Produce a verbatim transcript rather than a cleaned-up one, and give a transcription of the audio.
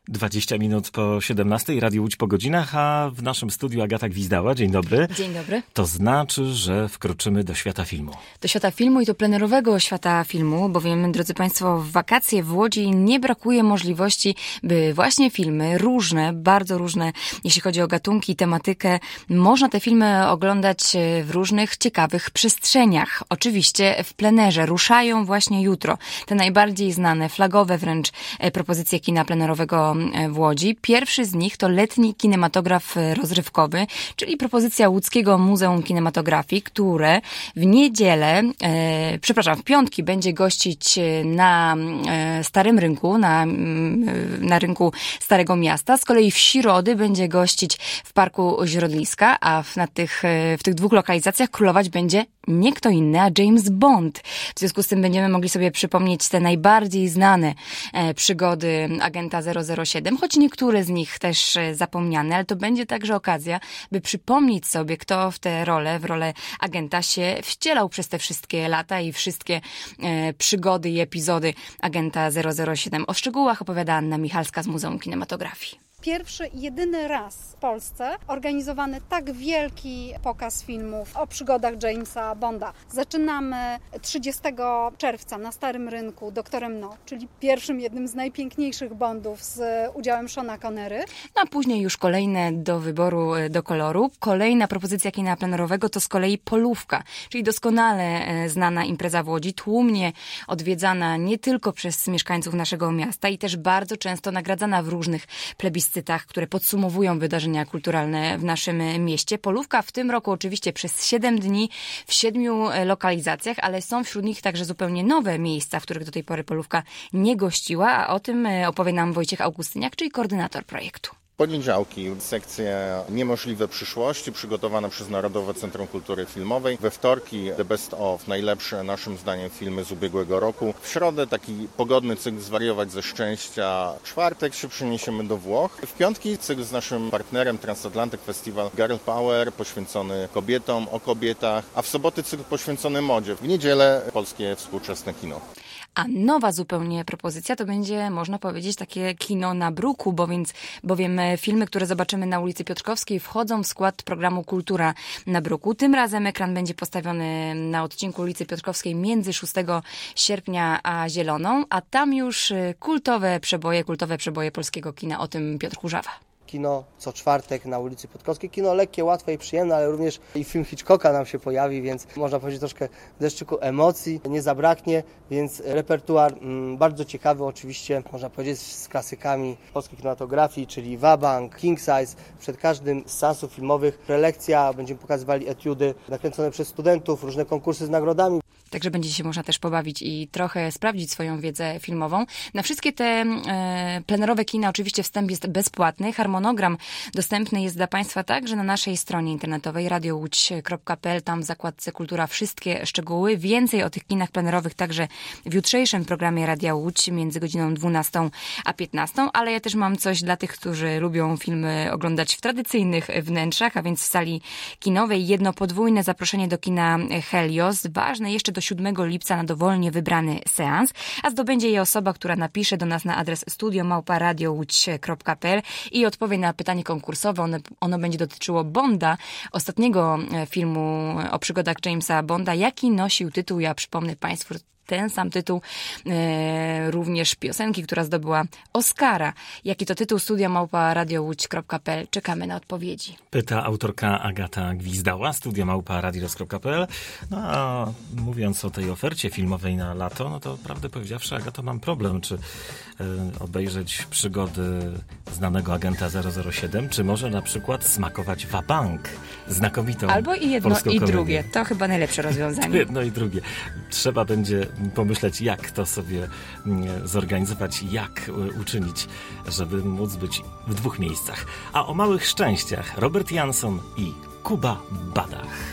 dwadzieścia minut po siedemnastej, Radio Łódź po godzinach, a w naszym studiu Agata Gwizdała. Dzień dobry. Dzień dobry. To znaczy, że wkroczymy do świata filmu. Do świata filmu i do plenerowego świata filmu, bowiem, drodzy Państwo, w wakacje w Łodzi nie brakuje możliwości, by właśnie filmy różne, bardzo różne, jeśli chodzi o gatunki, tematykę, można te filmy oglądać w różnych ciekawych przestrzeniach. Oczywiście w plenerze. Ruszają właśnie jutro te najbardziej znane, flagowe wręcz propozycje kina plenerowego w Łodzi. Pierwszy z nich to letni kinematograf rozrywkowy, czyli propozycja Łódzkiego Muzeum Kinematografii, które w niedzielę, e, przepraszam, w piątki będzie gościć na e, Starym Rynku, na, na rynku Starego Miasta. Z kolei w środy będzie gościć w Parku Źródliska, a w, na tych, w tych dwóch lokalizacjach królować będzie nie kto inny, a James Bond. W związku z tym będziemy mogli sobie przypomnieć te najbardziej znane e, przygody agenta zero zero siedem, choć niektóre z nich też e, zapomniane, ale to będzie także okazja, by przypomnieć sobie, kto w tę rolę, w rolę agenta się wcielał przez te wszystkie lata i wszystkie e, przygody i epizody agenta zero zero siedem. O szczegółach opowiada Anna Michalska z Muzeum Kinematografii. Pierwszy i jedyny raz w Polsce organizowany tak wielki pokaz filmów o przygodach Jamesa Bonda. Zaczynamy trzydziestego czerwca na Starym Rynku Doktorem No, czyli pierwszym, jednym z najpiękniejszych Bondów z udziałem Seana Connery. No a później już kolejne do wyboru, do koloru. Kolejna propozycja kina plenerowego to z kolei Polówka, czyli doskonale znana impreza w Łodzi, tłumnie odwiedzana nie tylko przez mieszkańców naszego miasta i też bardzo często nagradzana w różnych plebiscytach, które podsumowują wydarzenia kulturalne w naszym mieście. Polówka w tym roku oczywiście przez siedem dni w siedmiu lokalizacjach, ale są wśród nich także zupełnie nowe miejsca, w których do tej pory Polówka nie gościła, a o tym opowie nam Wojciech Augustyniak, czyli koordynator projektu. Poniedziałki, sekcja Niemożliwe przyszłości, przygotowana przez Narodowe Centrum Kultury Filmowej. We wtorki The Best of, najlepsze naszym zdaniem filmy z ubiegłego roku. W środę taki pogodny cykl Zwariować ze szczęścia. W czwartek się przeniesiemy do Włoch. W piątki cykl z naszym partnerem Transatlantic Festival Girl Power, poświęcony kobietom, o kobietach. A w soboty cykl poświęcony modzie. W niedzielę polskie współczesne kino. A nowa zupełnie propozycja to będzie, można powiedzieć, takie kino na bruku, bo więc, bowiem filmy, które zobaczymy na ulicy Piotrkowskiej, wchodzą w skład programu Kultura na bruku. Tym razem ekran będzie postawiony na odcinku ulicy Piotrkowskiej między szóstego sierpnia a Zieloną, a tam już kultowe przeboje, kultowe przeboje polskiego kina. O tym Piotr Kurzawa. Kino co czwartek na ulicy Piotrkowskiej. Kino lekkie, łatwe i przyjemne, ale również i film Hitchcocka nam się pojawi, więc można powiedzieć troszkę deszczyku emocji nie zabraknie, więc repertuar mm, bardzo ciekawy oczywiście, można powiedzieć z klasykami polskiej kinematografii, czyli Wabank, King Size. Przed każdym z seansów filmowych prelekcja, będziemy pokazywali etiudy nakręcone przez studentów, różne konkursy z nagrodami. Także będzie się można też pobawić i trochę sprawdzić swoją wiedzę filmową. Na wszystkie te e, plenerowe kina oczywiście wstęp jest bezpłatny. Harmonogram dostępny jest dla Państwa także na naszej stronie internetowej radio łódź kropka p l. Tam w zakładce Kultura wszystkie szczegóły. Więcej o tych kinach plenerowych także w jutrzejszym programie Radia Łódź między godziną dwunastą a piętnastą. Ale ja też mam coś dla tych, którzy lubią filmy oglądać w tradycyjnych wnętrzach, a więc w sali kinowej. Jedno podwójne zaproszenie do kina Helios. Ważne jeszcze do siódmego lipca na dowolnie wybrany seans, a zdobędzie je osoba, która napisze do nas na adres studio małpa radio łódź kropka p l i odpowie na pytanie konkursowe. Ono, ono będzie dotyczyło Bonda, ostatniego filmu o przygodach Jamesa Bonda. Jaki nosił tytuł? Ja przypomnę Państwu ten sam tytuł, e, również piosenki, która zdobyła Oscara. Jaki to tytuł? Studia małpa radio łódź kropka p l. Czekamy na odpowiedzi. Pyta autorka Agata Gwizdała, studia małpa radio łódź kropka p l. No a mówiąc o tej ofercie filmowej na lato, no to prawdę powiedziawszy, Agato, mam problem, czy e, obejrzeć przygody znanego agenta zero zero siedem, czy może na przykład smakować Wabank, znakomitą Albo i jedno polską i komedię. drugie. To chyba najlepsze rozwiązanie. Jedno i drugie. Trzeba będzie pomyśleć, jak to sobie zorganizować, jak uczynić, żeby móc być w dwóch miejscach. A o małych szczęściach Robert Jansson i Kuba Badach.